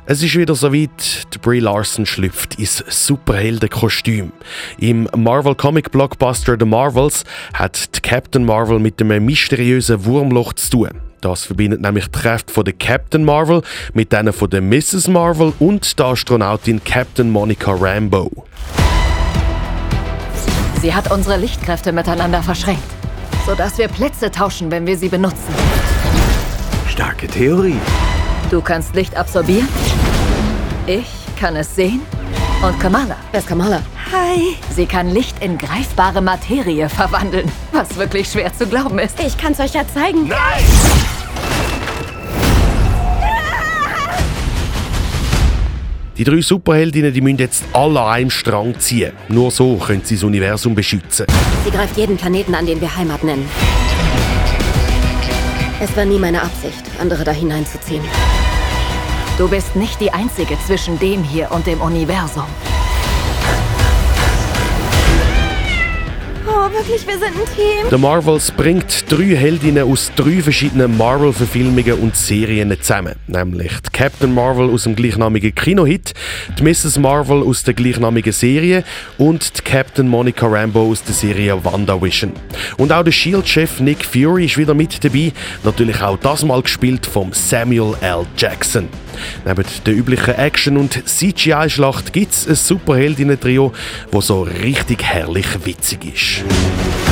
Es ist wieder soweit, die Brie Larson schlüpft ins Superheldenkostüm. Im Marvel-Comic-Blockbuster The Marvels hat die Captain Marvel mit einem mysteriösen Wurmloch zu tun. Das verbindet nämlich die Kräfte von der Captain Marvel mit denen von der Mrs. Marvel und der Astronautin Captain Monica Rambeau. Sie hat unsere Lichtkräfte miteinander verschränkt, sodass wir Plätze tauschen, wenn wir sie benutzen. Starke Theorie. Du kannst Licht absorbieren, ich kann es sehen und Kamala. Wer ist Kamala? Hi. Sie kann Licht in greifbare Materie verwandeln, was wirklich schwer zu glauben ist. Ich kann's euch ja zeigen. Nein! Die 3 Superheldinnen die müssen jetzt alle an einem Strang ziehen. Nur so können sie das Universum beschützen. Sie greift jeden Planeten an, den wir Heimat nennen. Es war nie meine Absicht, andere da hineinzuziehen. Du bist nicht die Einzige zwischen dem hier und dem Universum. Oh, wirklich, wir sind ein Team. The Marvels bringt 3 Heldinnen aus 3 verschiedenen Marvel-Verfilmungen und Serien zusammen. Nämlich die Captain Marvel aus dem gleichnamigen Kinohit, die Mrs. Marvel aus der gleichnamigen Serie und die Captain Monica Rambeau aus der Serie WandaVision. Und auch der SHIELD-Chef Nick Fury ist wieder mit dabei, natürlich auch das Mal gespielt von Samuel L. Jackson. Neben der üblichen Action- und CGI-Schlacht gibt es ein Superheldinnen-Trio, das so richtig herrlich witzig ist.